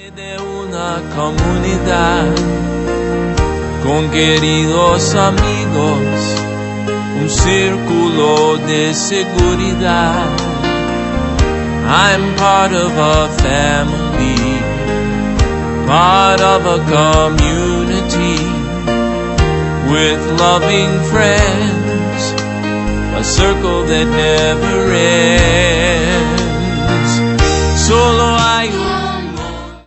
De una comunidad con queridos amigos, un círculo de seguridad. I'm part of a family, part of a community, with loving friends, a circle that never ends.